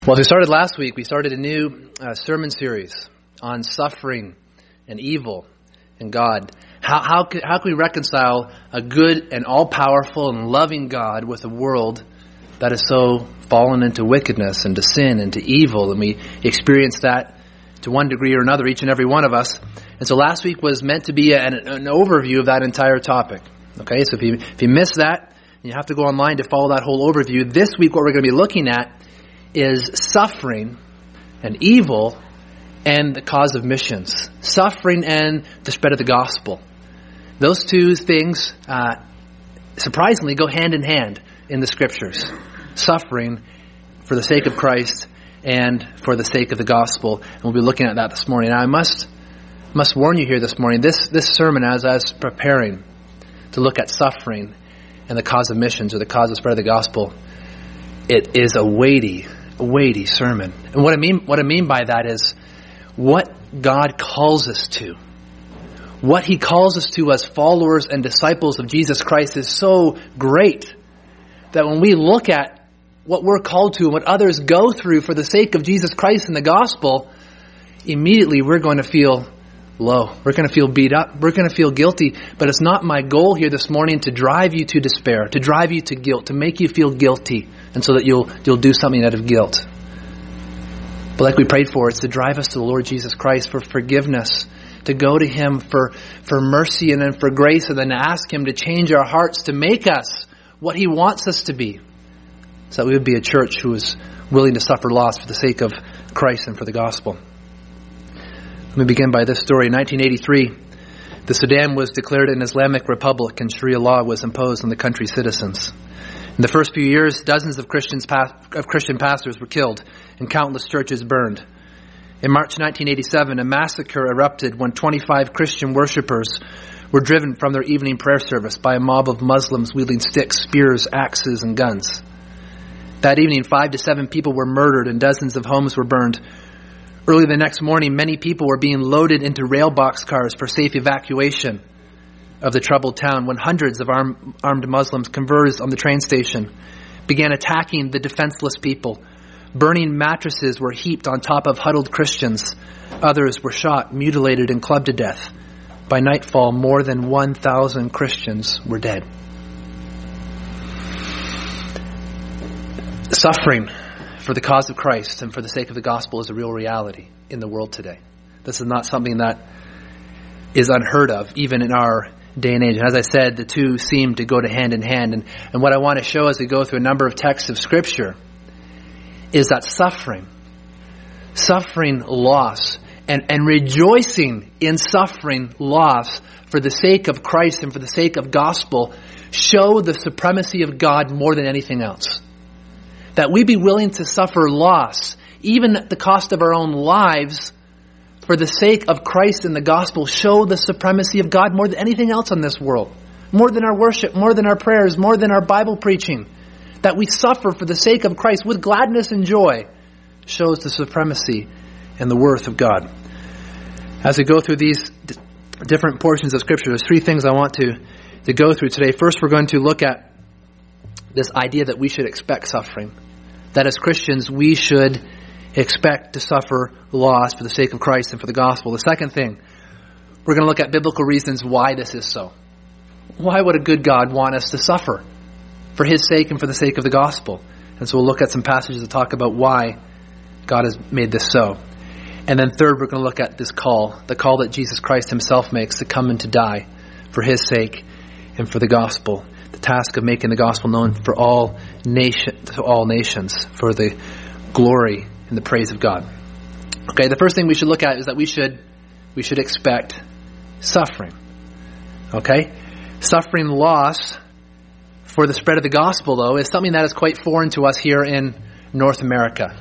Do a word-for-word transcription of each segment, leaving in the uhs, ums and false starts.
Well, as we started last week, we started a new uh, sermon series on suffering and evil and God. How how can, how can we reconcile a good and all-powerful and loving God with a world that is so fallen into wickedness and to sin and to evil? And we experience that to one degree or another, each and every one of us. And so last week was meant to be an, an overview of that entire topic. Okay, so if you if you missed that, you have to go online to follow that whole overview. This week, what we're going to be looking at is suffering and evil and the cause of missions. Suffering and the spread of the gospel. Those two things, uh, surprisingly, go hand in hand in the scriptures. Suffering for the sake of Christ and for the sake of the gospel. And we'll be looking at that this morning. Now, I must must warn you here this morning, this, this sermon, as I was preparing to look at suffering and the cause of missions or the cause of spread of the gospel, it is a weighty weighty sermon. And what I mean what I mean by that is what God calls us to. What He calls us to as followers and disciples of Jesus Christ is so great that when we look at what we're called to and what others go through for the sake of Jesus Christ and the gospel, immediately we're going to feel low. We're going to feel beat up. We're going to feel guilty. But it's not my goal here this morning to drive you to despair, to drive you to guilt, to make you feel guilty, and so that you'll you'll do something out of guilt. But like we prayed for, it's to drive us to the Lord Jesus Christ for forgiveness, to go to Him for, for mercy and then for grace, and then to ask Him to change our hearts, to make us what He wants us to be, so that we would be a church who is willing to suffer loss for the sake of Christ and for the gospel. Let me begin by this story. In nineteen eighty-three, the Sudan was declared an Islamic republic and Sharia law was imposed on the country's citizens. In the first few years, dozens of Christians, of Christian pastors were killed and countless churches burned. In March nineteen eighty-seven, a massacre erupted when twenty-five Christian worshippers were driven from their evening prayer service by a mob of Muslims wielding sticks, spears, axes, and guns. That evening, five to seven people were murdered and dozens of homes were burned. Early the next morning, many people were being loaded into rail boxcars for safe evacuation of the troubled town when hundreds of arm, armed Muslims converged on the train station, began attacking the defenseless people. Burning mattresses were heaped on top of huddled Christians. Others were shot, mutilated, and clubbed to death. By nightfall, more than one thousand Christians were dead. Suffering for the cause of Christ and for the sake of the gospel is a real reality in the world today. This is not something that is unheard of, even in our day and age. And as I said, the two seem to go to hand in hand. And, and what I want to show as we go through a number of texts of Scripture is that suffering, suffering loss, and, and rejoicing in suffering loss for the sake of Christ and for the sake of gospel show the supremacy of God more than anything else. That we be willing to suffer loss, even at the cost of our own lives, for the sake of Christ and the gospel, show the supremacy of God more than anything else in this world. More than our worship, more than our prayers, more than our Bible preaching. That we suffer for the sake of Christ with gladness and joy shows the supremacy and the worth of God. As we go through these d- different portions of Scripture, there's three things I want to, to go through today. First, we're going to look at this idea that we should expect suffering. That as Christians, we should expect to suffer loss for the sake of Christ and for the gospel. The second thing, we're going to look at biblical reasons why this is so. Why would a good God want us to suffer for His sake and for the sake of the gospel? And so we'll look at some passages that talk about why God has made this so. And then third, we're going to look at this call, the call that Jesus Christ Himself makes to come and to die for His sake and for the gospel. The task of making the gospel known for all nation, to all nations, for the glory and the praise of God. Okay, the first thing we should look at is that we should we should expect suffering. Okay? Suffering loss for the spread of the gospel, though, is something that is quite foreign to us here in North America.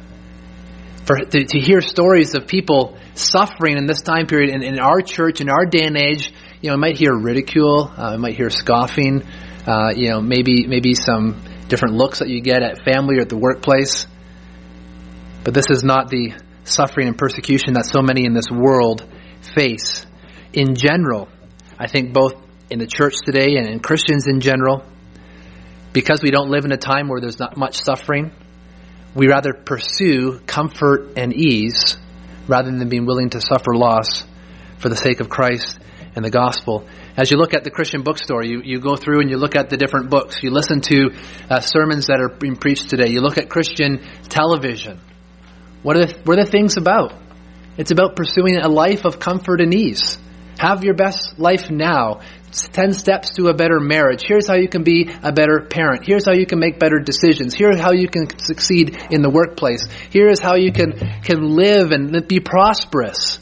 For to, to hear stories of people suffering in this time period in, in our church, in our day and age, you know, I might hear ridicule, uh, I might hear scoffing, uh, you know, maybe maybe some different looks that you get at family or at the workplace. But this is not the suffering and persecution that so many in this world face. In general, I think both in the church today and in Christians in general, because we don't live in a time where there's not much suffering, we rather pursue comfort and ease rather than being willing to suffer loss for the sake of Christ and the gospel. As you look at the Christian bookstore, you, you go through and you look at the different books. You listen to uh, sermons that are being preached today. You look at Christian television. What are, the, what are the things about? It's about pursuing a life of comfort and ease. Have your best life now. Ten steps to a better marriage. Here's how you can be a better parent. Here's how you can make better decisions. Here's how you can succeed in the workplace. Here's how you can, can live and be prosperous.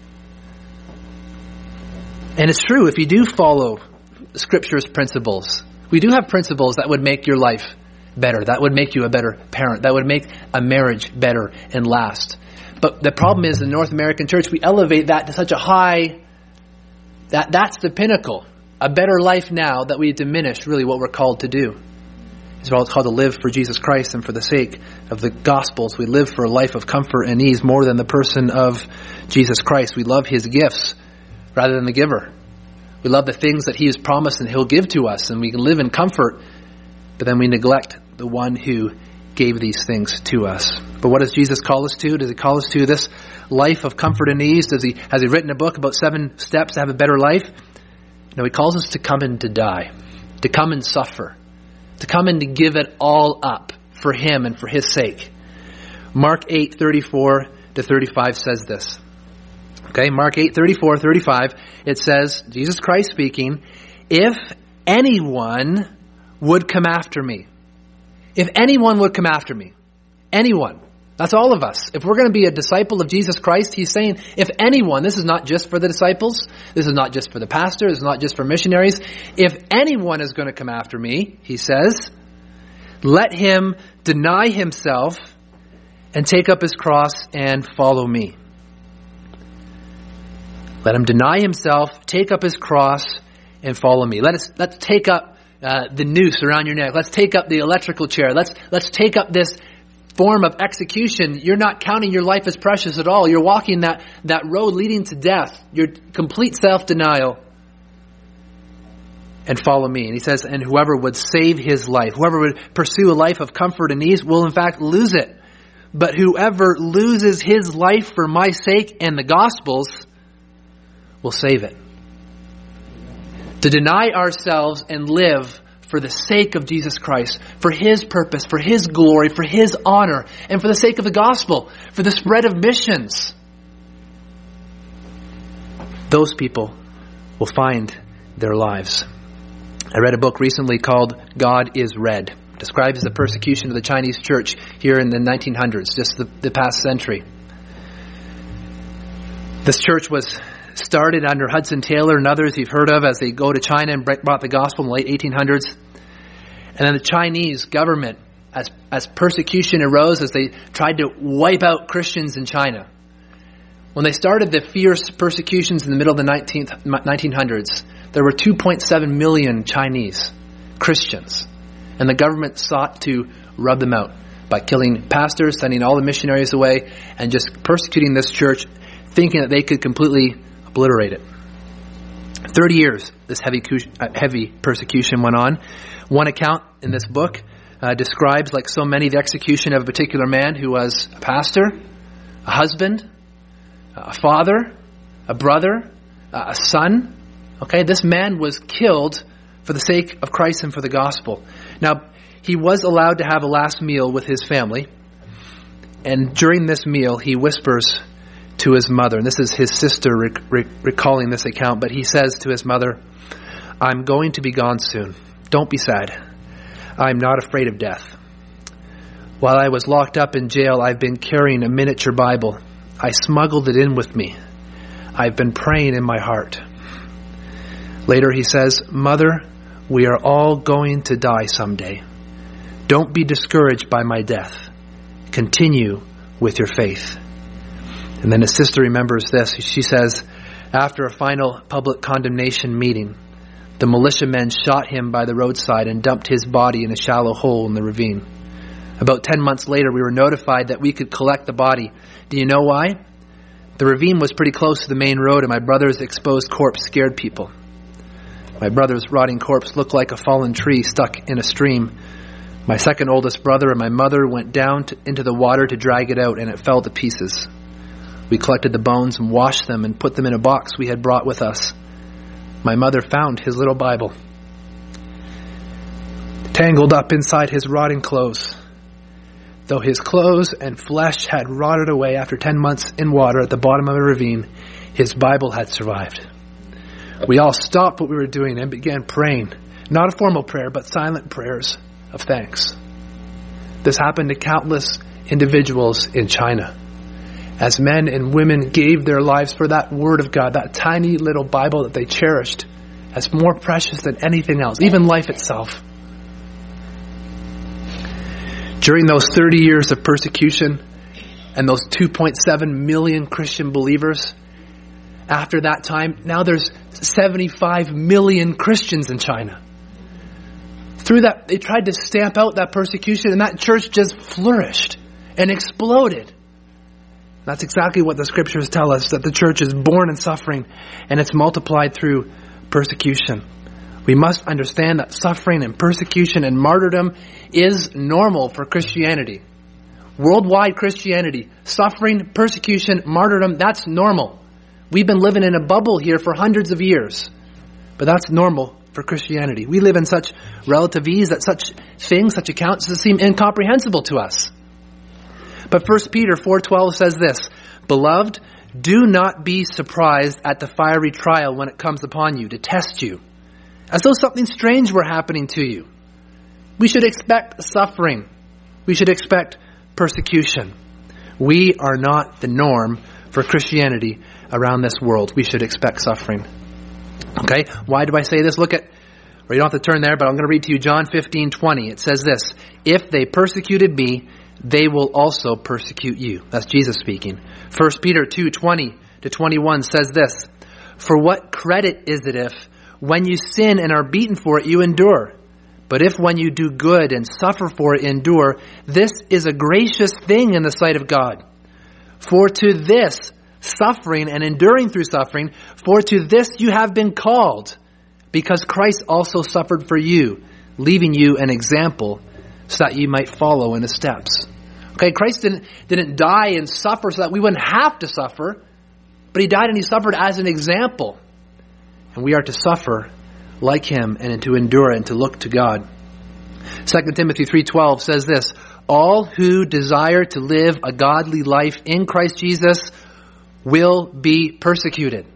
And it's true, if you do follow Scripture's principles, we do have principles that would make your life better, that would make you a better parent, that would make a marriage better and last. But the problem is, in the North American church, we elevate that to such a high, that that's the pinnacle. A better life now, that we diminish really what we're called to do. It's called to live for Jesus Christ and for the sake of the Gospels. We live for a life of comfort and ease more than the person of Jesus Christ. We love His gifts rather than the giver. We love the things that He has promised and He'll give to us, and we can live in comfort, but then we neglect the one who gave these things to us. But what does Jesus call us to? Does He call us to this life of comfort and ease? Does He, has He written a book about seven steps to have a better life? No, He calls us to come and to die, to come and suffer, to come and to give it all up for Him and for His sake. Mark eight, thirty-four to thirty-five says this. Okay, Mark eight, thirty-four, thirty-five, it says, Jesus Christ speaking, if anyone would come after me, if anyone would come after me, anyone, that's all of us. If we're going to be a disciple of Jesus Christ, He's saying, if anyone, this is not just for the disciples, this is not just for the pastor, this is not just for missionaries. If anyone is going to come after me, He says, let him deny himself and take up his cross and follow me. Let him deny himself, take up his cross, and follow me. Let us let's take up uh, the noose around your neck. Let's take up the electrical chair. Let's let's take up this form of execution. You're not counting your life as precious at all. You're walking that, that road leading to death. Your complete self-denial. And follow me. And he says, and whoever would save his life, whoever would pursue a life of comfort and ease will in fact lose it. But whoever loses his life for my sake and the gospel's will save it. To deny ourselves and live for the sake of Jesus Christ, for His purpose, for His glory, for His honor, and for the sake of the gospel, for the spread of missions. Those people will find their lives. I read a book recently called God is Red. It describes the persecution of the Chinese church here in the nineteen hundreds, just the, the past century. This church was started under Hudson Taylor and others you've heard of as they go to China and brought the gospel in the late eighteen hundreds. And then the Chinese government, as, as persecution arose, as they tried to wipe out Christians in China. When they started the fierce persecutions in the middle of the nineteen hundreds, there were two point seven million Chinese Christians. And the government sought to rub them out by killing pastors, sending all the missionaries away, and just persecuting this church, thinking that they could completely obliterate it. Thirty years this heavy heavy persecution went on. One account in this book uh, describes, like so many, the execution of a particular man who was a pastor, a husband, a father, a brother, a son. Okay, this man was killed for the sake of Christ and for the gospel. Now, he was allowed to have a last meal with his family. And during this meal, he whispers to his mother, and this is his sister rec- rec- recalling this account, but he says to his mother, I'm going to be gone soon. Don't be sad. I'm not afraid of death. While I was locked up in jail, I've been carrying a miniature Bible. I smuggled it in with me. I've been praying in my heart. Later he says, Mother, we are all going to die someday. Don't be discouraged by my death. Continue with your faith. And then his sister remembers this. She says, after a final public condemnation meeting, the militiamen shot him by the roadside and dumped his body in a shallow hole in the ravine. About ten months later, we were notified that we could collect the body. Do you know why? The ravine was pretty close to the main road, and my brother's exposed corpse scared people. My brother's rotting corpse looked like a fallen tree stuck in a stream My second oldest brother and my mother went down to, into the water to drag it out, and it fell to pieces. We collected the bones and washed them and put them in a box we had brought with us. My mother found his little Bible, tangled up inside his rotting clothes. Though his clothes and flesh had rotted away after ten months in water at the bottom of a ravine, his Bible had survived. We all stopped what we were doing and began praying. Not a formal prayer, but silent prayers of thanks. This happened to countless individuals in China, as men and women gave their lives for that Word of God, that tiny little Bible that they cherished as more precious than anything else, even life itself. During those thirty years of persecution and those two point seven million Christian believers, after that time, now there's seventy-five million Christians in China. Through that, they tried to stamp out that persecution, and that church just flourished and exploded. That's exactly what the scriptures tell us, that the church is born in suffering and it's multiplied through persecution. We must understand that suffering and persecution and martyrdom is normal for Christianity. Worldwide Christianity, suffering, persecution, martyrdom, that's normal. We've been living in a bubble here for hundreds of years, but that's normal for Christianity. We live in such relative ease that such things, such accounts, seem incomprehensible to us. But First Peter four twelve says this, "Beloved, do not be surprised at the fiery trial when it comes upon you to test you, as though something strange were happening to you." We should expect suffering. We should expect persecution. We are not the norm for Christianity around this world. We should expect suffering. Okay, why do I say this? Look at, or you don't have to turn there, but I'm going to read to you John fifteen twenty. It says this, "If they persecuted me, they will also persecute you." That's Jesus speaking. First Peter two twenty to twenty-one says this, "For what credit is it if, when you sin and are beaten for it, you endure? But if when you do good and suffer for it, endure, this is a gracious thing in the sight of God. For to this, suffering and enduring through suffering, for to this you have been called, because Christ also suffered for you, leaving you an example so that you might follow in his steps." Okay, Christ didn't, didn't die and suffer so that we wouldn't have to suffer, but he died and he suffered as an example. And we are to suffer like him and to endure and to look to God. Second Timothy three twelve says this, "All who desire to live a godly life in Christ Jesus will be persecuted."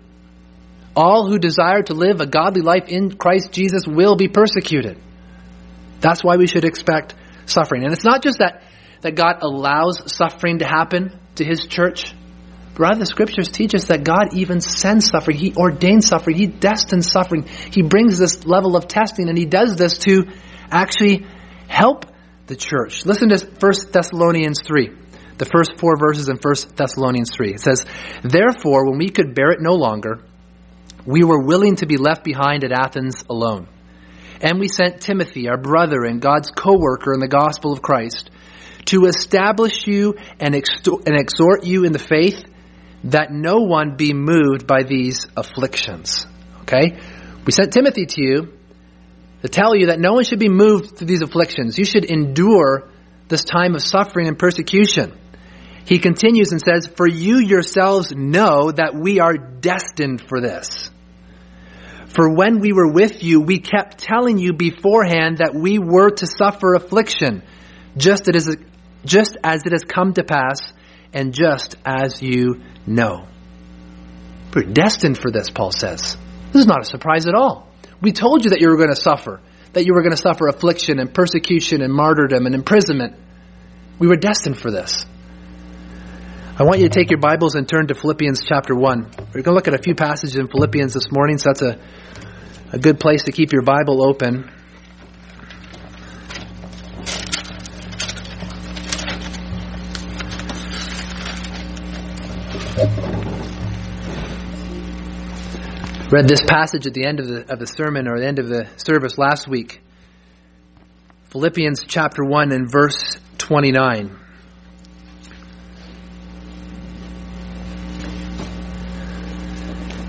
All who desire to live a godly life in Christ Jesus will be persecuted. That's why we should expect suffering. And it's not just that, that God allows suffering to happen to his church. But rather the scriptures teach us that God even sends suffering. He ordains suffering. He destines suffering. He brings this level of testing, and he does this to actually help the church. Listen to First Thessalonians three. The first four verses in First Thessalonians three. It says, "Therefore, when we could bear it no longer, we were willing to be left behind at Athens alone. And we sent Timothy, our brother and God's co-worker in the gospel of Christ, to establish you and, extort, and exhort you in the faith, that no one be moved by these afflictions." Okay? We sent Timothy to you to tell you that no one should be moved through these afflictions. You should endure this time of suffering and persecution. He continues and says, "For you yourselves know that we are destined for this. For when we were with you, we kept telling you beforehand that we were to suffer affliction, just as it is, just as it has come to pass, and just as you know." We're destined for this, Paul says. This is not a surprise at all. We told you that you were going to suffer, that you were going to suffer affliction and persecution and martyrdom and imprisonment. We were destined for this. I want you to take your Bibles and turn to Philippians chapter one. We're going to look at a few passages in Philippians this morning, so that's a, a good place to keep your Bible open. Read this passage at the end of the of the sermon, or the end of the service last week. Philippians chapter one and verse twenty-nine.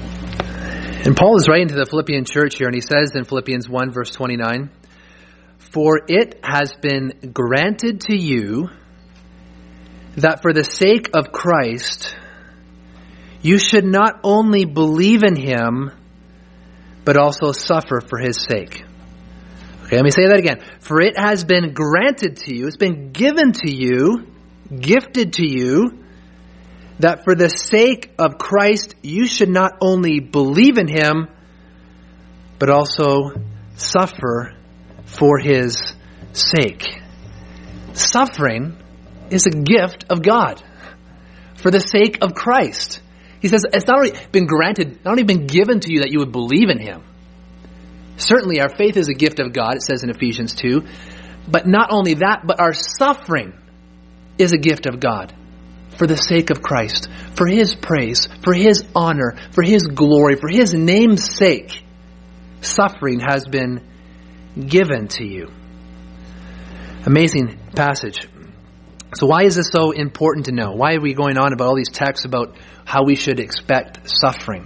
And Paul is writing to the Philippian church here, and he says in Philippians one verse twenty-nine, For it has been granted to you that for the sake of Christ, you should not only believe in him, but also suffer for his sake. Okay, let me say that again. For it has been granted to you, it's been given to you, gifted to you, that for the sake of Christ, you should not only believe in him, but also suffer for his sake. Suffering is a gift of God for the sake of Christ. He says it's not only been granted, not only been given to you that you would believe in him. Certainly our faith is a gift of God, it says in Ephesians two. But not only that, but our suffering is a gift of God for the sake of Christ, for his praise, for his honor, for his glory, for his name's sake. Suffering has been given to you. Amazing passage. So why is this so important to know? Why are we going on about all these texts about how we should expect suffering?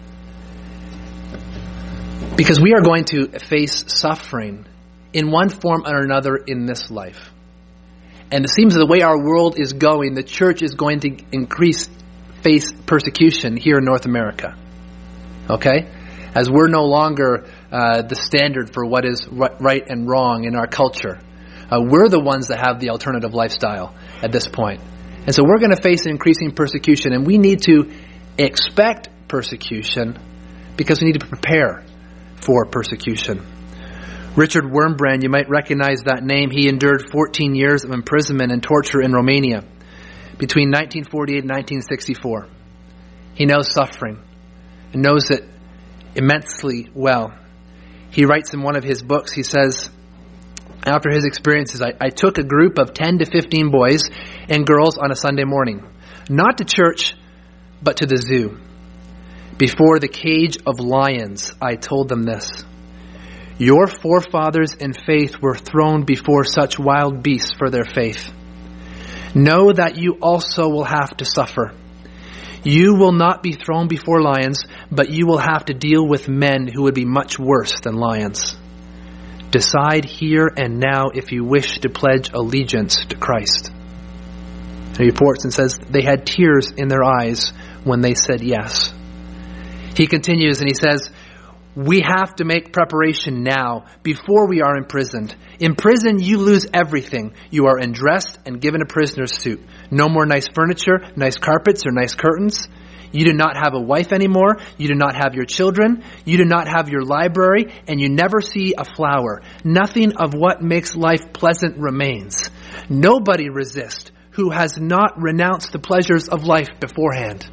Because we are going to face suffering in one form or another in this life. And it seems the way our world is going, the church is going to increase, face persecution here in North America. Okay? As we're no longer uh, the standard for what is right and wrong in our culture. Uh, we're the ones that have the alternative lifestyle at this point. And so we're going to face an increasing persecution, and we need to expect persecution because we need to prepare for persecution. Richard Wurmbrand, you might recognize that name. He endured fourteen years of imprisonment and torture in Romania between nineteen forty-eight and nineteen sixty-four. He knows suffering and knows it immensely well. He writes in one of his books, he says, after his experiences, I, I took a group of ten to fifteen boys and girls on a Sunday morning, not to church, but to the zoo. Before the cage of lions, I told them this: your forefathers in faith were thrown before such wild beasts for their faith. Know that you also will have to suffer. You will not be thrown before lions, but you will have to deal with men who would be much worse than lions. Decide here and now if you wish to pledge allegiance to Christ. He reports and says they had tears in their eyes when they said yes. He continues and he says, we have to make preparation now before we are imprisoned. In prison, you lose everything. You are undressed and given a prisoner's suit. No more nice furniture, nice carpets, or nice curtains. You do not have a wife anymore. You do not have your children. You do not have your library, and you never see a flower. Nothing of what makes life pleasant remains. Nobody resists who has not renounced the pleasures of life beforehand.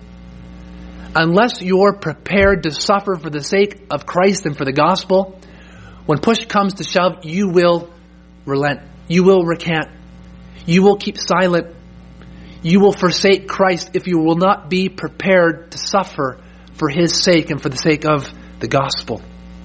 Unless you're prepared to suffer for the sake of Christ and for the gospel, when push comes to shove, you will relent. You will recant. You will keep silent. You will forsake Christ if you will not be prepared to suffer for his sake and for the sake of the gospel.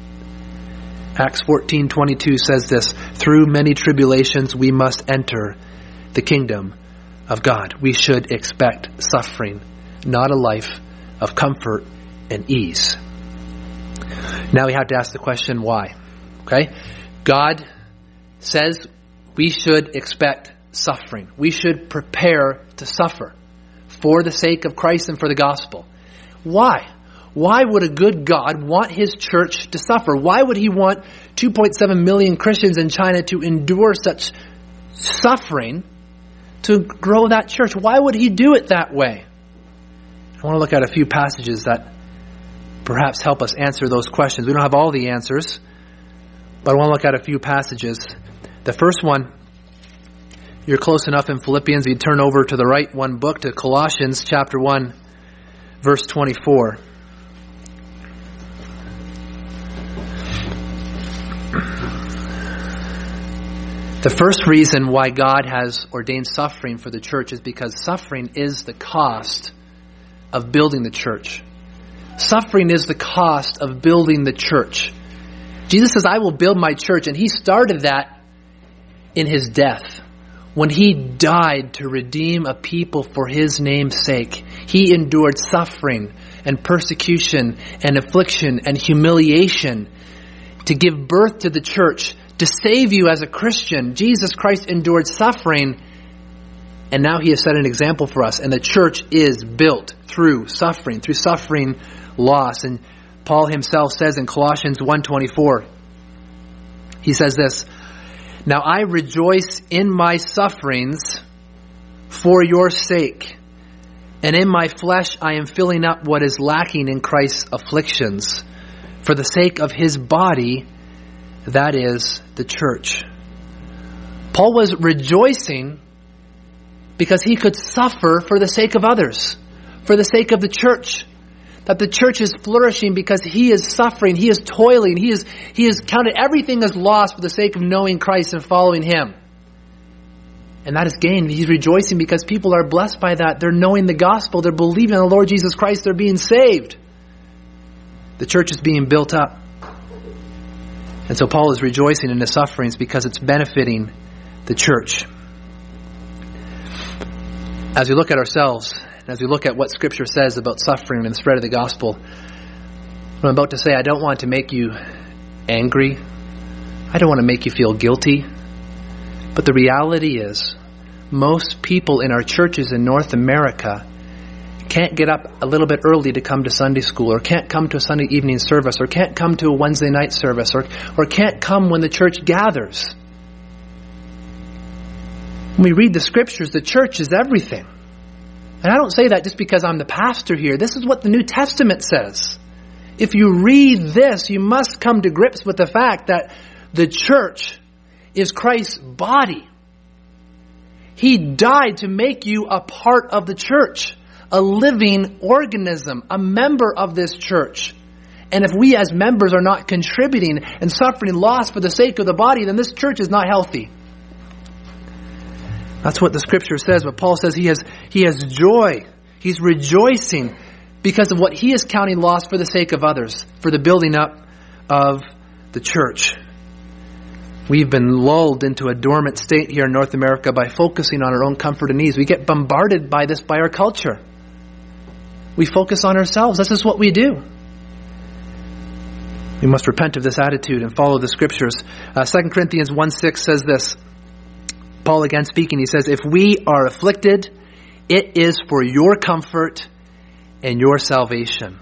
Acts fourteen twenty-two says this: through many tribulations we must enter the kingdom of God. We should expect suffering, not a life of comfort and ease. Now we have to ask the question, why? Okay? God says we should expect suffering. We should prepare to suffer for the sake of Christ and for the gospel. Why? Why would a good God want his church to suffer? Why would he want two point seven million Christians in China to endure such suffering to grow that church? Why would he do it that way? I want to look at a few passages that perhaps help us answer those questions. We don't have all the answers, but I want to look at a few passages. The first one, you're close enough in Philippians, you turn over to the right one book to Colossians chapter one, verse twenty-four. The first reason why God has ordained suffering for the church is because suffering is the cost of building the church. Suffering is the cost of building the church. Jesus says, I will build my church, and he started that in his death. When he died to redeem a people for his name's sake, he endured suffering and persecution and affliction and humiliation to give birth to the church, to save you as a Christian. Jesus Christ endured suffering, and now he has set an example for us. And the church is built through suffering, through suffering loss. And Paul himself says in Colossians one twenty-four, he says this, "Now I rejoice in my sufferings for your sake. And in my flesh I am filling up what is lacking in Christ's afflictions for the sake of his body, that is the church." Paul was rejoicing because he could suffer for the sake of others, for the sake of the church. That the church is flourishing because he is suffering, he is toiling, he is he has counted everything as loss for the sake of knowing Christ and following him. And that is gain. He's rejoicing because people are blessed by that. They're knowing the gospel. They're believing in the Lord Jesus Christ. They're being saved. The church is being built up. And so Paul is rejoicing in his sufferings because it's benefiting the church. As we look at ourselves, as we look at what Scripture says about suffering and the spread of the gospel, what I'm about to say, I don't want to make you angry. I don't want to make you feel guilty. But the reality is, most people in our churches in North America can't get up a little bit early to come to Sunday school, or can't come to a Sunday evening service, or can't come to a Wednesday night service, or, or can't come when the church gathers. When we read the Scriptures, the church is everything. And I don't say that just because I'm the pastor here. This is what the New Testament says. If you read this, you must come to grips with the fact that the church is Christ's body. He died to make you a part of the church, a living organism, a member of this church. And if we as members are not contributing and suffering loss for the sake of the body, then this church is not healthy. That's what the Scripture says. But Paul says he has, he has joy. He's rejoicing because of what he is counting loss for the sake of others, for the building up of the church. We've been lulled into a dormant state here in North America by focusing on our own comfort and ease. We get bombarded by this by our culture. We focus on ourselves. This is what we do. We must repent of this attitude and follow the Scriptures. Uh, Second Corinthians one six says this. Paul again speaking, he says, "If we are afflicted, it is for your comfort and your salvation."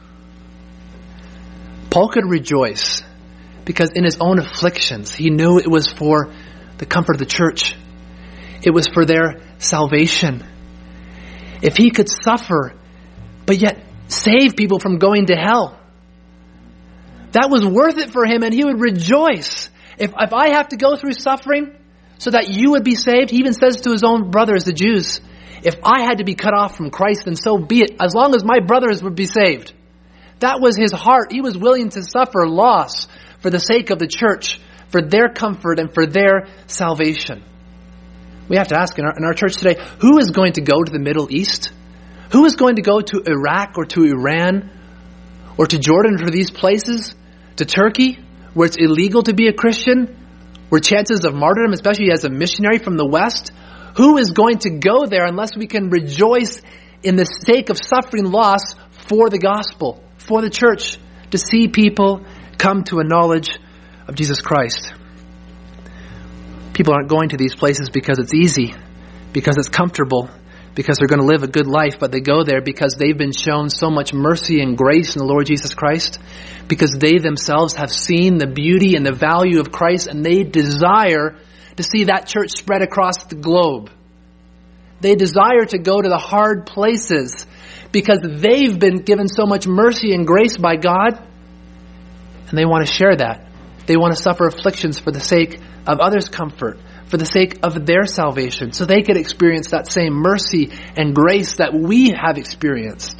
Paul could rejoice because in his own afflictions, he knew it was for the comfort of the church. It was for their salvation. If he could suffer, but yet save people from going to hell, that was worth it for him, and he would rejoice. If, if I have to go through suffering so that you would be saved, he even says to his own brothers, the Jews, if I had to be cut off from Christ, then so be it, as long as my brothers would be saved. That was his heart. He was willing to suffer loss for the sake of the church, for their comfort and for their salvation. We have to ask in our, in our church today, who is going to go to the Middle East? Who is going to go to Iraq or to Iran or to Jordan, or to these places, to Turkey, where it's illegal to be a Christian, where chances of martyrdom, especially as a missionary from the West, who is going to go there unless we can rejoice in the sake of suffering loss for the gospel, for the church, to see people come to a knowledge of Jesus Christ? People aren't going to these places because it's easy, because it's comfortable, because they're going to live a good life, but they go there because they've been shown so much mercy and grace in the Lord Jesus Christ, because they themselves have seen the beauty and the value of Christ, and they desire to see that church spread across the globe. They desire to go to the hard places because they've been given so much mercy and grace by God, and they want to share that. They want to suffer afflictions for the sake of others' comfort, for the sake of their salvation, so they could experience that same mercy and grace that we have experienced.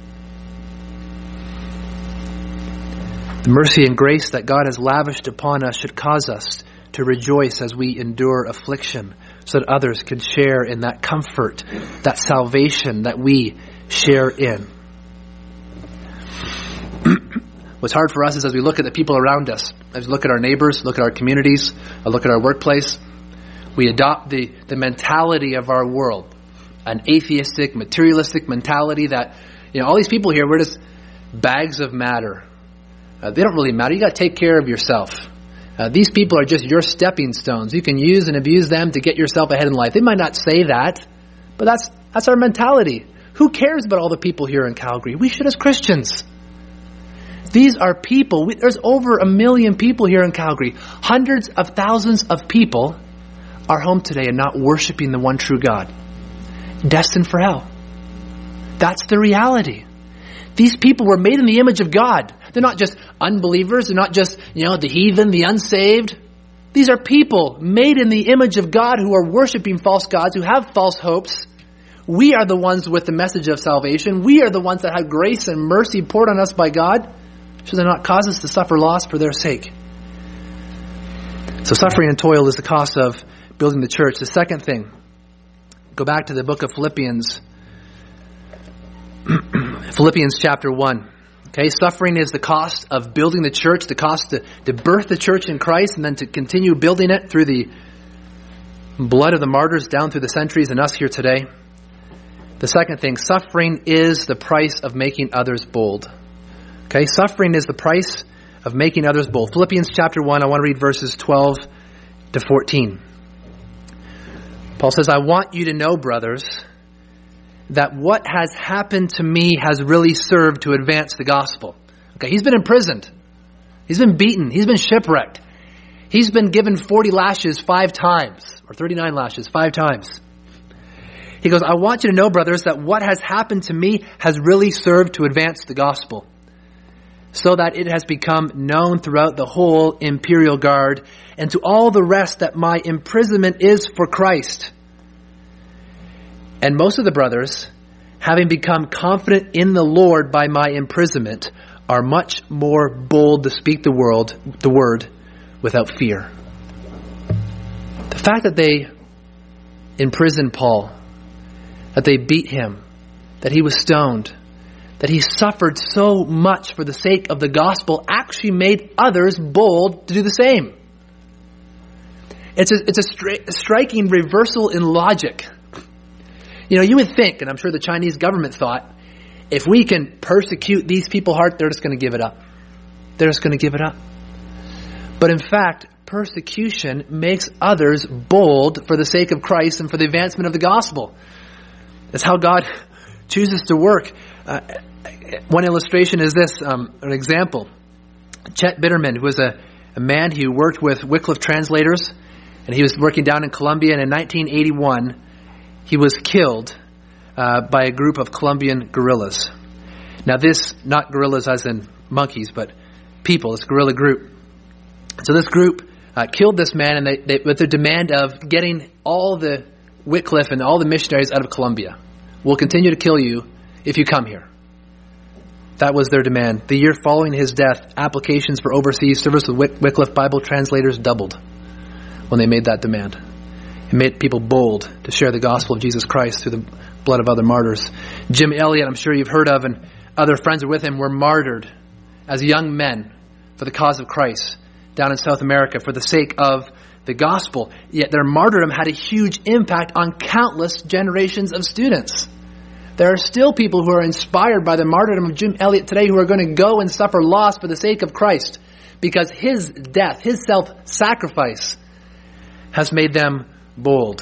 The mercy and grace that God has lavished upon us should cause us to rejoice as we endure affliction, so that others can share in that comfort, that salvation that we share in. What's hard for us is as we look at the people around us, as we look at our neighbors, look at our communities, look at our workplace, we adopt the, the mentality of our world, an atheistic, materialistic mentality that, you know, all these people here, we're just bags of matter. Uh, they don't really matter. You got to take care of yourself. Uh, these people are just your stepping stones. You can use and abuse them to get yourself ahead in life. They might not say that, but that's that's our mentality. Who cares about all the people here in Calgary? We should as Christians. These are people. We, there's over a million people here in Calgary. Hundreds of thousands of people are home today and not worshiping the one true God. Destined for hell. That's the reality. These people were made in the image of God. They're not just unbelievers. They're not just, you know, the heathen, the unsaved. These are people made in the image of God who are worshiping false gods, who have false hopes. We are the ones with the message of salvation. We are the ones that have grace and mercy poured on us by God. Should they not cause us to suffer loss for their sake? So suffering and toil is the cost of building the church. The second thing, go back to the book of Philippians. Philippians chapter one. Okay, suffering is the cost of building the church, the cost to, to birth the church in Christ and then to continue building it through the blood of the martyrs down through the centuries and us here today. The second thing, suffering is the price of making others bold. Okay, suffering is the price of making others bold. Philippians chapter one, I want to read verses twelve to fourteen. Paul says, I want you to know, brothers, that what has happened to me has really served to advance the gospel. Okay, he's been imprisoned. He's been beaten. He's been shipwrecked. He's been given forty lashes five times, or thirty-nine lashes five times. He goes, I want you to know, brothers, that what has happened to me has really served to advance the gospel, so that it has become known throughout the whole imperial guard and to all the rest that my imprisonment is for Christ. And most of the brothers, having become confident in the Lord by my imprisonment, are much more bold to speak the word, the word without fear. The fact that they imprisoned Paul, that they beat him, that he was stoned, that he suffered so much for the sake of the gospel, actually made others bold to do the same. It's a, it's a, stri- a striking reversal in logic. You know, you would think, and I'm sure the Chinese government thought, if we can persecute these people hard, they're just going to give it up. They're just going to give it up. But in fact, persecution makes others bold for the sake of Christ and for the advancement of the gospel. That's how God chooses to work. Uh, one illustration is this, um, an example. Chet Bitterman, who was a, a man who worked with Wycliffe translators, and he was working down in Colombia, and in nineteen eighty-one, he was killed uh, by a group of Colombian guerrillas. Now this, not guerrillas as in monkeys, but people, this guerrilla group. So this group uh, killed this man, and they, they with the demand of getting all the Wycliffe and all the missionaries out of Colombia. We'll continue to kill you if you come here. That was their demand. The year following his death, applications for overseas service with Wyc- Wycliffe Bible translators doubled when they made that demand. It made people bold to share the gospel of Jesus Christ through the blood of other martyrs. Jim Elliot, I'm sure you've heard of, and other friends with him were martyred as young men for the cause of Christ down in South America for the sake of the gospel. Yet their martyrdom had a huge impact on countless generations of students. There are still people who are inspired by the martyrdom of Jim Elliot today who are going to go and suffer loss for the sake of Christ because his death, his self-sacrifice has made them bold.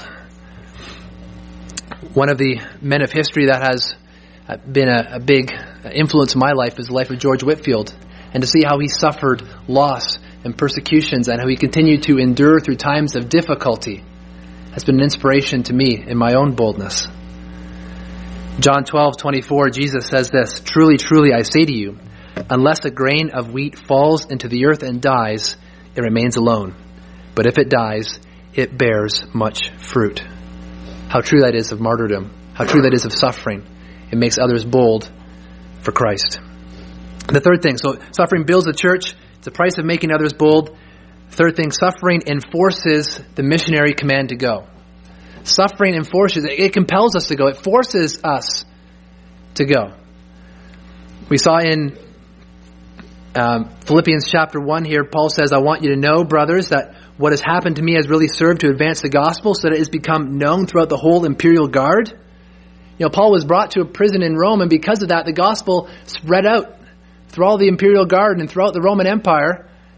One of the men of history that has been a, a big influence in my life is the life of George Whitefield. And to see how he suffered loss and persecutions and how he continued to endure through times of difficulty has been an inspiration to me in my own boldness. John twelve twenty-four, Jesus says this, "Truly, truly, I say to you, unless a grain of wheat falls into the earth and dies, it remains alone. But if it dies, it bears much fruit." How true that is of martyrdom. How true that is of suffering. It makes others bold for Christ. The third thing, so suffering builds the church. It's the price of making others bold. Third thing, suffering enforces the missionary command to go. Suffering enforces, it compels us to go. It forces us to go. We saw in um, Philippians chapter one here, Paul says, "I want you to know, brothers, that what has happened to me has really served to advance the gospel so that it has become known throughout the whole imperial guard." You know, Paul was brought to a prison in Rome, and because of that, the gospel spread out through all the imperial guard and throughout the Roman Empire.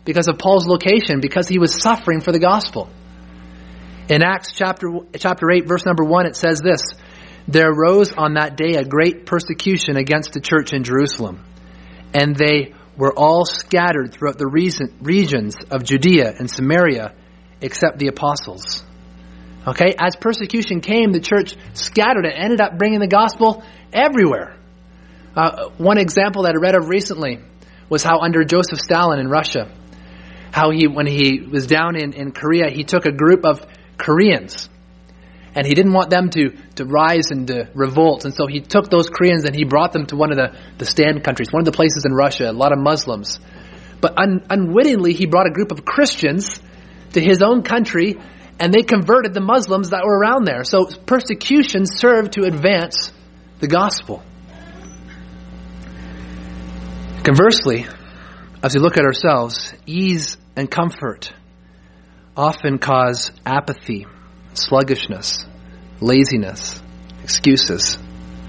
because of Paul's location, because he was suffering for the gospel. In Acts chapter, chapter eight, verse number one, it says this: "There arose on that day a great persecution against the church in Jerusalem, and they were all scattered throughout the regions of Judea and Samaria, except the apostles." Okay, as persecution came, the church scattered and ended up bringing the gospel everywhere. Uh, one example that I read of recently was how under Joseph Stalin in Russia, how he, when he was down in, in Korea, he took a group of Koreans, and he didn't want them to, to rise and to revolt. And so he took those Koreans and he brought them to one of the, the stand countries, one of the places in Russia, a lot of Muslims. But un, unwittingly, he brought a group of Christians to his own country, and they converted the Muslims that were around there. So persecution served to advance the gospel. Conversely, as we look at ourselves, ease and comfort often cause apathy, sluggishness, laziness, excuses.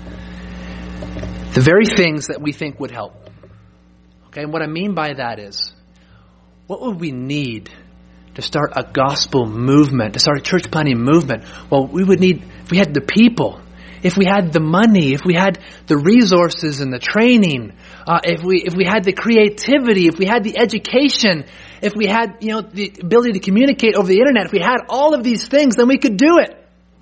The very things that we think would help. Okay, and what I mean by that is, what would we need to start a gospel movement, to start a church planting movement? Well, we would need, if we had the people, if we had the money, if we had the resources and the training, uh, if we if we had the creativity, if we had the education, if we had, you know, the ability to communicate over the internet, if we had all of these things, then we could do it.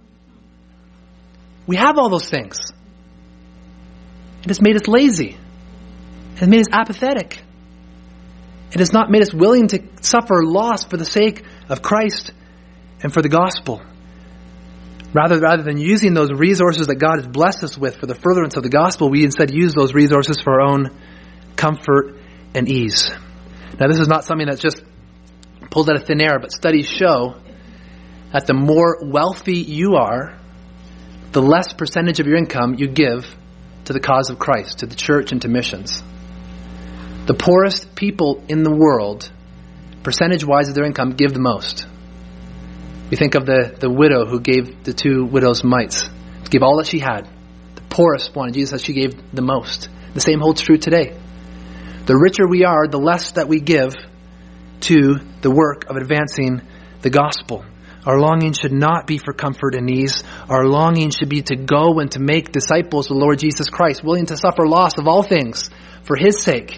We have all those things. It has made us lazy. It has made us apathetic. It has not made us willing to suffer loss for the sake of Christ and for the gospel. Rather, rather than using those resources that God has blessed us with for the furtherance of the gospel, we instead use those resources for our own comfort and ease. Now, this is not something that's just pulled out of thin air, but studies show that the more wealthy you are, the less percentage of your income you give to the cause of Christ, to the church, and to missions. The poorest people in the world, percentage-wise of their income, give the most. We think of the, the widow who gave the two widows' mites, gave all that she had. The poorest one, Jesus said she gave the most. The same holds true today. The richer we are, the less that we give to the work of advancing the gospel. Our longing should not be for comfort and ease. Our longing should be to go and to make disciples of the Lord Jesus Christ, willing to suffer loss of all things for His sake.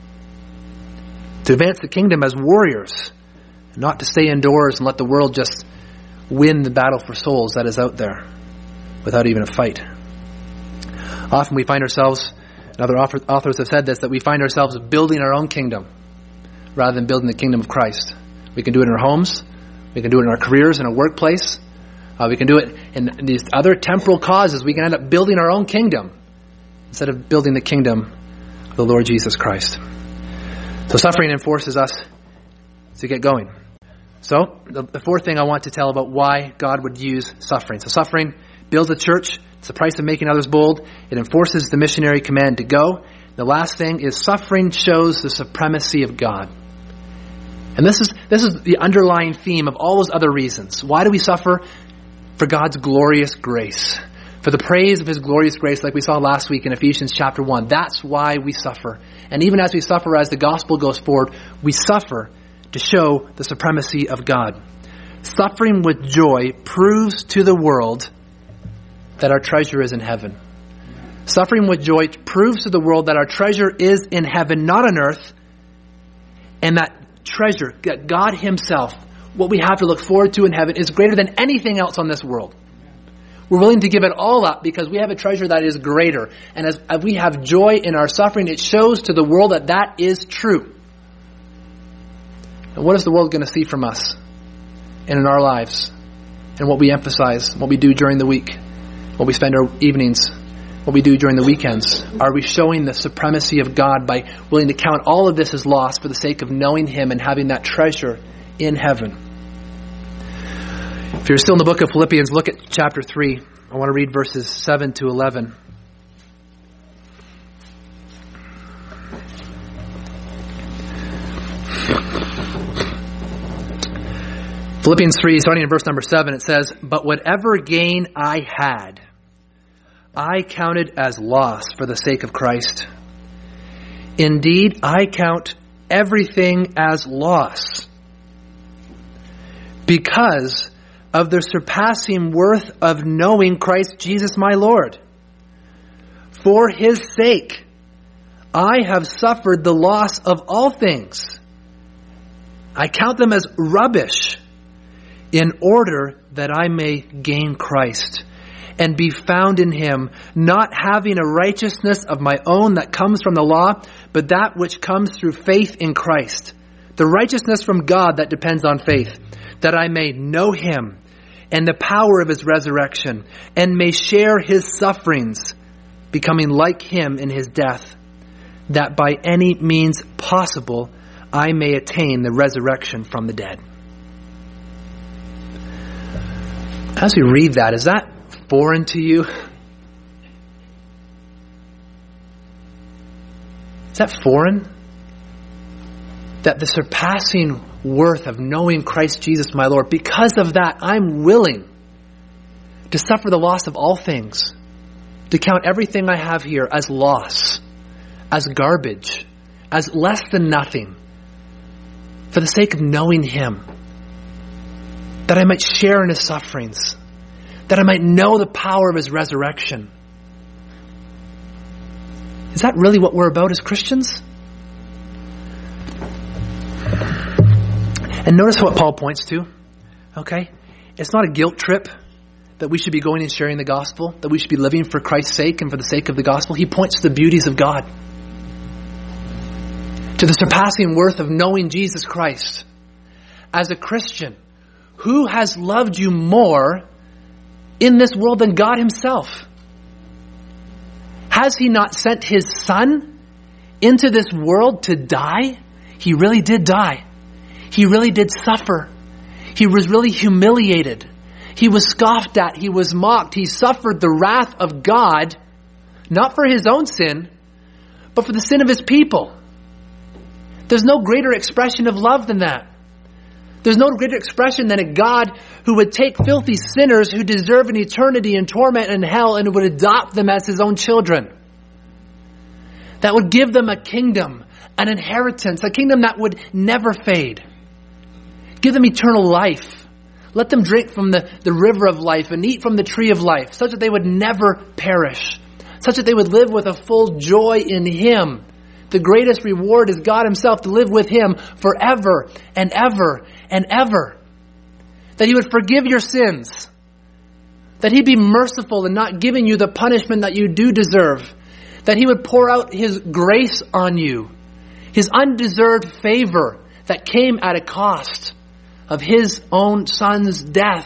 To advance the kingdom as warriors, not to stay indoors and let the world just win the battle for souls that is out there without even a fight. Often we find ourselves, and other authors have said this, that we find ourselves building our own kingdom rather than building the kingdom of Christ. We can do it in our homes. We can do it in our careers, in our workplace. Uh, we can do it in, in these other temporal causes. We can end up building our own kingdom instead of building the kingdom of the Lord Jesus Christ. So suffering enforces us to get going. So the, the fourth thing I want to tell about why God would use suffering. So suffering builds a church. It's the price of making others bold. It enforces the missionary command to go. The last thing is suffering shows the supremacy of God. And this is this is the underlying theme of all those other reasons. Why do we suffer? For God's glorious grace. For the praise of His glorious grace, like we saw last week in Ephesians chapter one. That's why we suffer. And even as we suffer, as the gospel goes forward, we suffer to show the supremacy of God. Suffering with joy proves to the world that our treasure is in heaven. Suffering with joy proves to the world that our treasure is in heaven, not on earth. And that treasure, that God Himself, what we have to look forward to in heaven, is greater than anything else on this world. We're willing to give it all up because we have a treasure that is greater. And as, as we have joy in our suffering, it shows to the world that that is true. And what is the world going to see from us and in our lives and what we emphasize, what we do during the week, what we spend our evenings, what we do during the weekends? Are we showing the supremacy of God by willing to count all of this as loss for the sake of knowing Him and having that treasure in heaven? If you're still in the book of Philippians, look at chapter three. I want to read verses seven to eleven. Philippians three, starting in verse number seven, it says, "But whatever gain I had, I counted as loss for the sake of Christ. Indeed, I count everything as loss because of the surpassing worth of knowing Christ Jesus my Lord. For his sake, I have suffered the loss of all things. I count them as rubbish in order that I may gain Christ and be found in him, not having a righteousness of my own that comes from the law, but that which comes through faith in Christ. The righteousness from God that depends on faith, that I may know him and the power of his resurrection, and may share his sufferings, becoming like him in his death, that by any means possible I may attain the resurrection from the dead. As we read that, is that foreign to you? Is that foreign? That the surpassing worth of knowing Christ Jesus my Lord, because of that, I'm willing to suffer the loss of all things, to count everything I have here as loss, as garbage, as less than nothing, for the sake of knowing him, that I might share in his sufferings, that I might know the power of his resurrection. Is that really what we're about as Christians? And notice what Paul points to, okay? It's not a guilt trip that we should be going and sharing the gospel, that we should be living for Christ's sake and for the sake of the gospel. He points to the beauties of God, to the surpassing worth of knowing Jesus Christ. As a Christian, who has loved you more in this world than God himself? Has he not sent his Son into this world to die? He really did die. He really did suffer. He was really humiliated. He was scoffed at. He was mocked. He suffered the wrath of God, not for his own sin, but for the sin of his people. There's no greater expression of love than that. There's no greater expression than a God who would take filthy sinners who deserve an eternity in torment and hell and would adopt them as his own children. That would give them a kingdom, an inheritance, a kingdom that would never fade. Give them eternal life. Let them drink from the, the river of life and eat from the tree of life, such that they would never perish, such that they would live with a full joy in him. The greatest reward is God himself, to live with him forever and ever and ever. That he would forgive your sins. That he'd be merciful in not giving you the punishment that you do deserve. That he would pour out his grace on you. His undeserved favor that came at a cost of his own Son's death.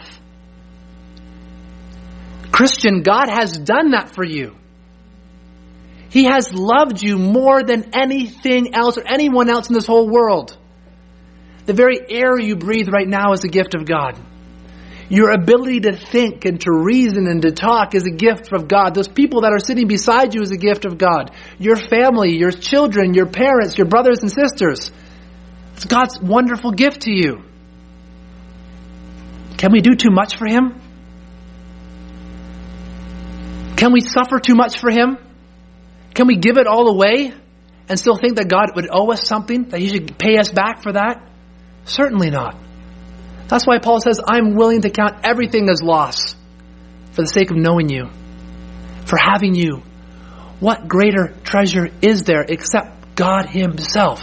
Christian, God has done that for you. He has loved you more than anything else or anyone else in this whole world. The very air you breathe right now is a gift of God. Your ability to think and to reason and to talk is a gift of God. Those people that are sitting beside you is a gift of God. Your family, your children, your parents, your brothers and sisters. It's God's wonderful gift to you. Can we do too much for him? Can we suffer too much for him? Can we give it all away and still think that God would owe us something, that he should pay us back for that? Certainly not. That's why Paul says, I'm willing to count everything as loss for the sake of knowing you, for having you. What greater treasure is there except God himself?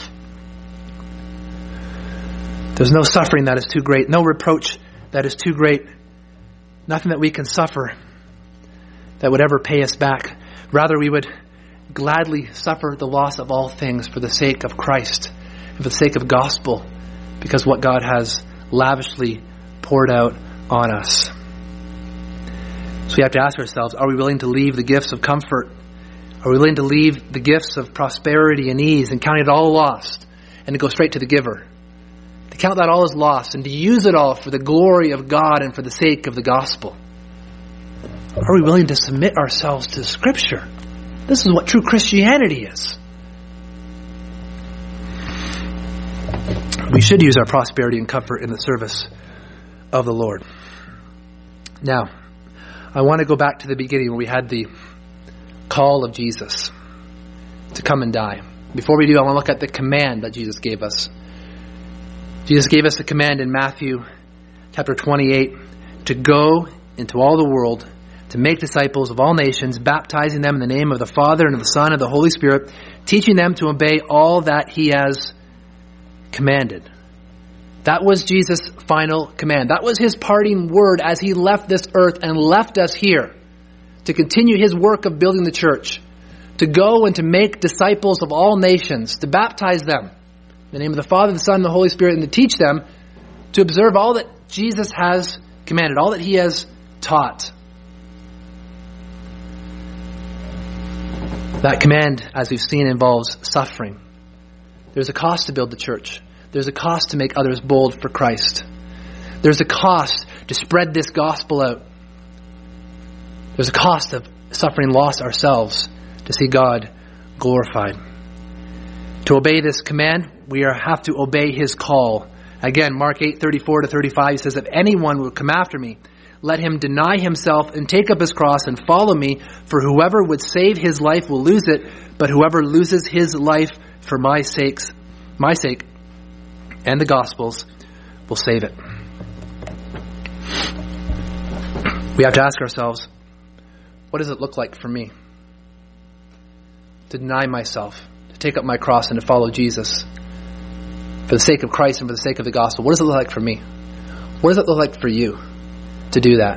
There's no suffering that is too great, no reproach that is too great, nothing that we can suffer that would ever pay us back. Rather, we would gladly suffer the loss of all things for the sake of Christ and for the sake of gospel, because what God has lavishly poured out on us. So we have to ask ourselves, are we willing to leave the gifts of comfort? Are we willing to leave the gifts of prosperity and ease and count it all lost and to go straight to the giver? To count that all as lost and to use it all for the glory of God and for the sake of the gospel? Are we willing to submit ourselves to Scripture? This is what true Christianity is. We should use our prosperity and comfort in the service of the Lord. Now, I want to go back to the beginning when we had the call of Jesus to come and die. Before we do, I want to look at the command that Jesus gave us. Jesus gave us a command in Matthew chapter twenty-eight to go into all the world, to make disciples of all nations, baptizing them in the name of the Father and of the Son and of the Holy Spirit, teaching them to obey all that he has commanded. That was Jesus' final command. That was his parting word as he left this earth and left us here to continue his work of building the church, to go and to make disciples of all nations, to baptize them in the name of the Father, the Son, and the Holy Spirit, and to teach them to observe all that Jesus has commanded, all that he has taught. That command, as we've seen, involves suffering. There's a cost to build the church. There's a cost to make others bold for Christ. There's a cost to spread this gospel out. There's a cost of suffering loss ourselves to see God glorified. To obey this command, we are, have to obey his call. Again, Mark eight, thirty-four to thirty-five says, if anyone will come after me, let him deny himself and take up his cross and follow me. For whoever would save his life will lose it, but whoever loses his life for my sakes, my sake, and the gospel's, will save it. We have to ask ourselves, what does it look like for me to deny myself, to take up my cross and to follow Jesus for the sake of Christ and for the sake of the gospel? What does it look like for me? What does it look like for you to do that?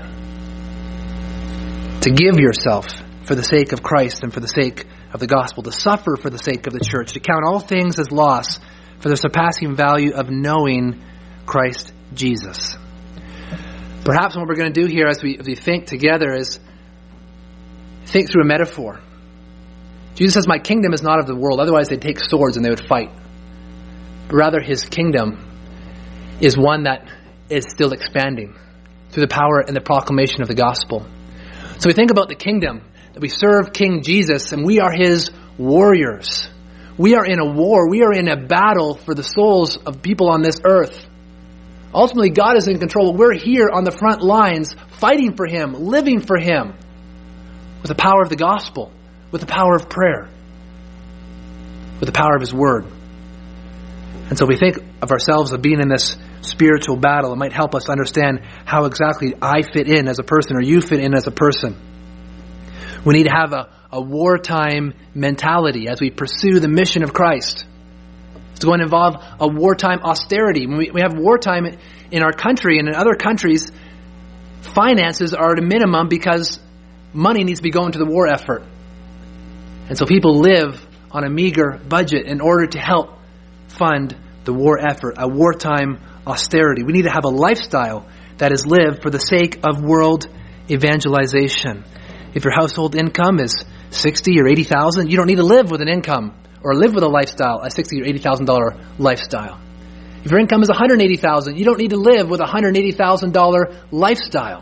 To give yourself for the sake of Christ and for the sake of the gospel, to suffer for the sake of the church, to count all things as loss for the surpassing value of knowing Christ Jesus. Perhaps what we're going to do here as we, as we think together is think through a metaphor. Jesus says, my kingdom is not of the world. Otherwise they'd take swords and they would fight. But rather his kingdom is one that is still expanding through the power and the proclamation of the gospel. So we think about the kingdom, that we serve King Jesus and we are his warriors. We are in a war. We are in a battle for the souls of people on this earth. Ultimately, God is in control. We're here on the front lines fighting for him, living for him with the power of the gospel, with the power of prayer, with the power of his word. And so we think of ourselves as being in this spiritual battle. It might help us understand how exactly I fit in as a person or you fit in as a person. We need to have a, a wartime mentality as we pursue the mission of Christ. It's going to involve a wartime austerity. When we, we have wartime in our country and in other countries, finances are at a minimum because money needs to be going to the war effort. And so people live on a meager budget in order to help fund the war effort, a wartime austerity. We need to have a lifestyle that is lived for the sake of world evangelization. If your household income is sixty or eighty thousand, you don't need to live with an income or live with a lifestyle, a sixty or eighty thousand dollar lifestyle. If your income is one hundred eighty thousand, you don't need to live with a one hundred eighty thousand dollar lifestyle.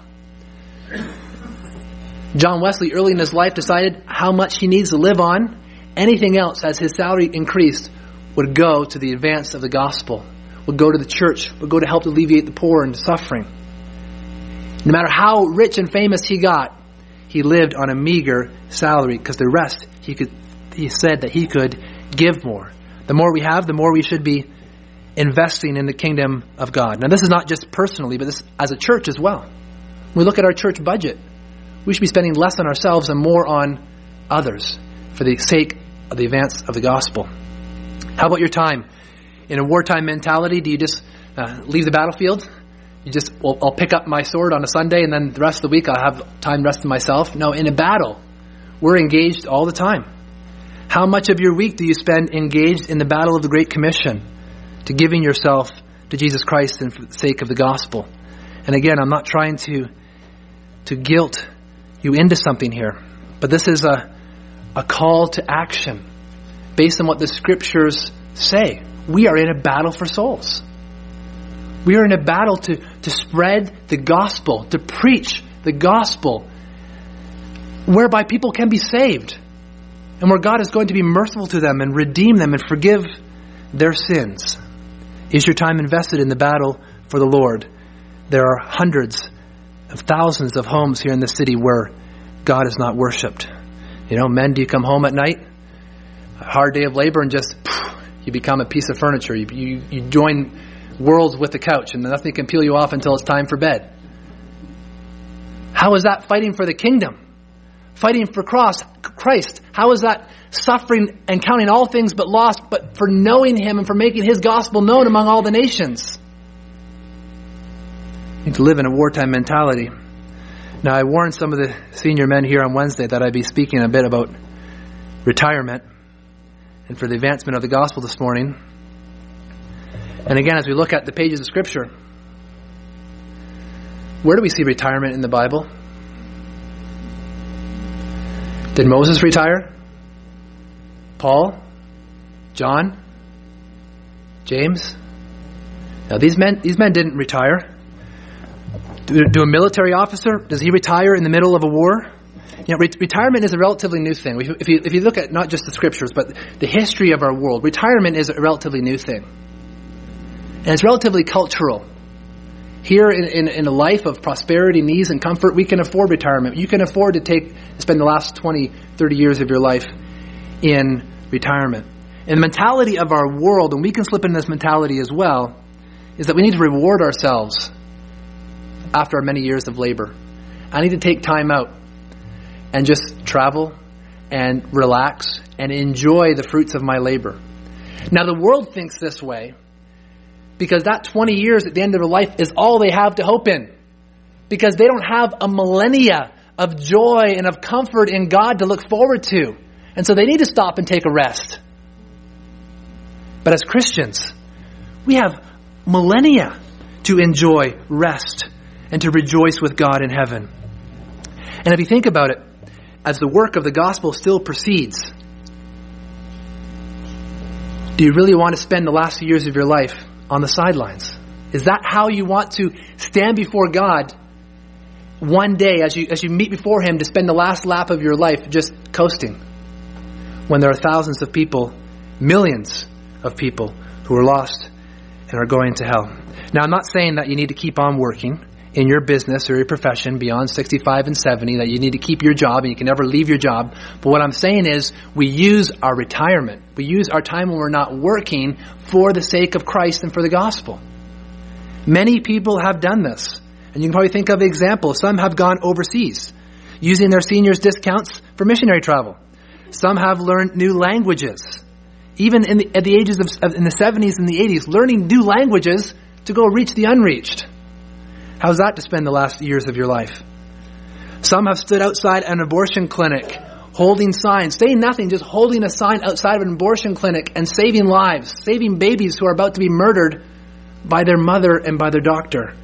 John Wesley, early in his life, decided how much he needs to live on. Anything else, as his salary increased, would go to the advance of the gospel, would go to the church, would go to help alleviate the poor and suffering. No matter how rich and famous he got, he lived on a meager salary because the rest he could. He said that he could give more. The more we have, the more we should be investing in the kingdom of God. Now, this is not just personally, but this as a church as well. When we look at our church budget, we should be spending less on ourselves and more on others for the sake of the advance of the gospel. How about your time? In a wartime mentality, do you just uh, leave the battlefield? You just, well, I'll pick up my sword on a Sunday and then the rest of the week I'll have time resting myself? No, in a battle, we're engaged all the time. How much of your week do you spend engaged in the battle of the Great Commission, to giving yourself to Jesus Christ and for the sake of the gospel? And again, I'm not trying to to guilt you into something here, but this is a a call to action based on what the scriptures say. We are in a battle for souls. We are in a battle to, to spread the gospel, to preach the gospel, whereby people can be saved, and where God is going to be merciful to them and redeem them and forgive their sins. Is your time invested in the battle for the Lord? There are hundreds of thousands of homes here in the city where God is not worshipped. You know, men, do you come home at night? hard day of labor and just phew, you become a piece of furniture. You, you, you join worlds with the couch and nothing can peel you off until it's time for bed. How is that fighting for the kingdom? Fighting for cross, Christ. How is that suffering and counting all things but lost, but for knowing Him and for making His gospel known among all the nations? You need to live in a wartime mentality. Now, I warned some of the senior men here on Wednesday that I'd be speaking a bit about retirement and for the advancement of the gospel this morning. And again, as we look at the pages of Scripture, where do we see retirement in the Bible? Did Moses retire? Paul? John? James? Now these men, these men didn't retire. Do, do a military officer, does he retire in the middle of a war? You know, re- retirement is a relatively new thing. If you, if you look at not just the Scriptures, but the history of our world, retirement is a relatively new thing. And it's relatively cultural. Here in, in, in a life of prosperity, ease, and comfort, we can afford retirement. You can afford to take spend the last twenty, thirty years of your life in retirement. And the mentality of our world, and we can slip into this mentality as well, is that we need to reward ourselves after our many years of labor. I need to take time out and just travel and relax and enjoy the fruits of my labor. Now the world thinks this way because that twenty years at the end of their life is all they have to hope in. Because they don't have a millennia of joy and of comfort in God to look forward to. And so they need to stop and take a rest. But as Christians, we have millennia to enjoy rest and to rejoice with God in heaven. And if you think about it, as the work of the gospel still proceeds, do you really want to spend the last few years of your life on the sidelines? Is that how you want to stand before God one day as you as you meet before Him to spend the last lap of your life just coasting? When there are thousands of people, millions of people who are lost and are going to hell. Now, I'm not saying that you need to keep on working in your business or your profession beyond sixty-five and seventy, that you need to keep your job and you can never leave your job. But what I'm saying is we use our retirement. We use our time when we're not working for the sake of Christ and for the gospel. Many people have done this. And you can probably think of examples. Some have gone overseas, using their seniors' discounts for missionary travel. Some have learned new languages. Even in the, at the ages of, of in the seventies and the eighties, learning new languages to go reach the unreached. How's that to spend the last years of your life? Some have stood outside an abortion clinic, holding signs, saying nothing, just holding a sign outside of an abortion clinic and saving lives, saving babies who are about to be murdered by their mother and by their doctor.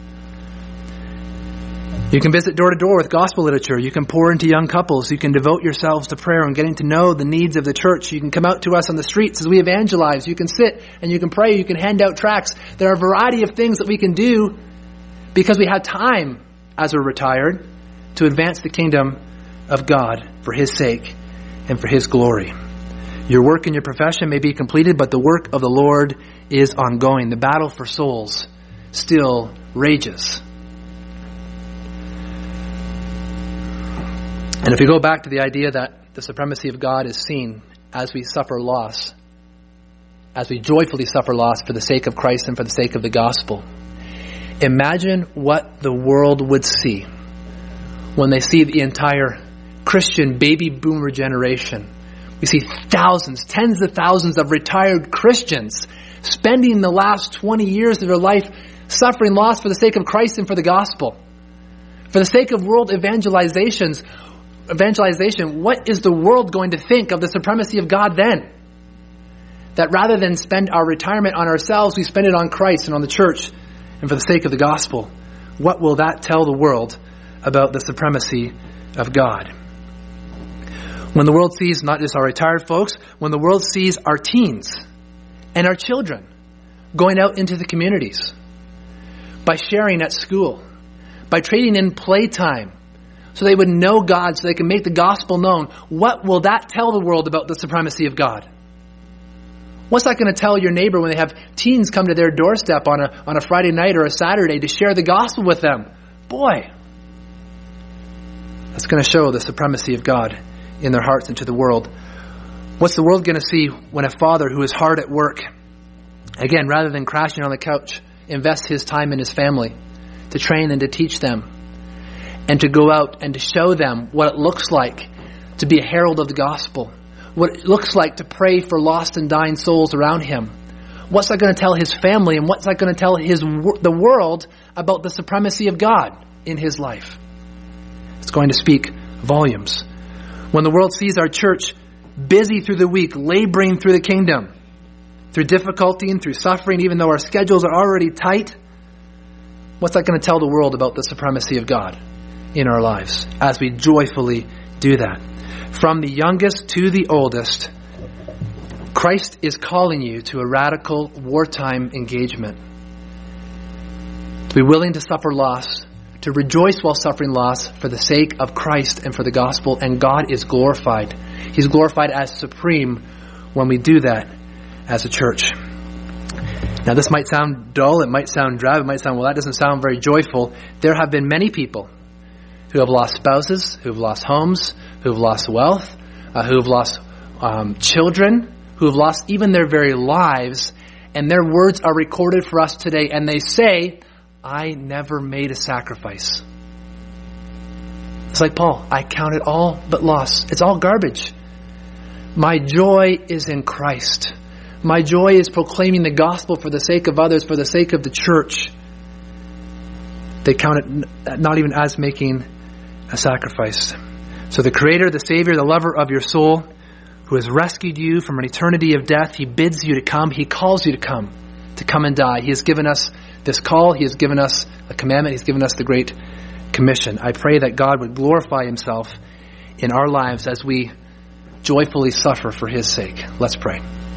You can visit door to door with gospel literature. You can pour into young couples. You can devote yourselves to prayer and getting to know the needs of the church. You can come out to us on the streets as we evangelize. You can sit and you can pray. You can hand out tracts. There are a variety of things that we can do because we have time as we're retired to advance the kingdom of God for His sake and for His glory. Your work in your profession may be completed, but the work of the Lord is ongoing. The battle for souls still rages. And if we go back to the idea that the supremacy of God is seen as we suffer loss, as we joyfully suffer loss for the sake of Christ and for the sake of the gospel, imagine what the world would see when they see the entire Christian baby boomer generation. We see thousands, tens of thousands of retired Christians spending the last twenty years of their life suffering loss for the sake of Christ and for the gospel. For the sake of world evangelizations, evangelization, what is the world going to think of the supremacy of God then? That rather than spend our retirement on ourselves, we spend it on Christ and on the church and for the sake of the gospel. What will that tell the world about the supremacy of God? When the world sees not just our retired folks, when the world sees our teens and our children going out into the communities, by sharing at school, by trading in playtime, so they would know God, so they can make the gospel known, what will that tell the world about the supremacy of God? What's that going to tell your neighbor when they have teens come to their doorstep on a, on a Friday night or a Saturday to share the gospel with them? Boy, that's going to show the supremacy of God in their hearts and to the world. What's the world going to see when a father who is hard at work, again, rather than crashing on the couch, invests his time in his family to train and to teach them and to go out and to show them what it looks like to be a herald of the gospel, what it looks like to pray for lost and dying souls around him? What's that going to tell his family, and what's that going to tell his the world about the supremacy of God in his life? It's going to speak volumes. When the world sees our church busy through the week, laboring through the kingdom, through difficulty and through suffering, even though our schedules are already tight, what's that going to tell the world about the supremacy of God in our lives as we joyfully do that? From the youngest to the oldest, Christ is calling you to a radical wartime engagement. To be willing to suffer loss, to rejoice while suffering loss for the sake of Christ and for the gospel, and God is glorified. He's glorified as supreme when we do that as a church. Now, this might sound dull, it might sound drab, it might sound, well, that doesn't sound very joyful. There have been many people who have lost spouses, who have lost homes, who have lost wealth, uh, who have lost um, children, who have lost even their very lives, and their words are recorded for us today, and they say, I never made a sacrifice. It's like Paul, I count it all but loss. It's all garbage. My joy is in Christ. My joy is proclaiming the gospel for the sake of others, for the sake of the church. They count it not even as making a sacrifice. So the Creator, the Savior, the lover of your soul, who has rescued you from an eternity of death, He bids you to come. He calls you to come, to come and die. He has given us this call. He has given us a commandment. He's given us the Great Commission. I pray that God would glorify Himself in our lives as we joyfully suffer for His sake. Let's pray.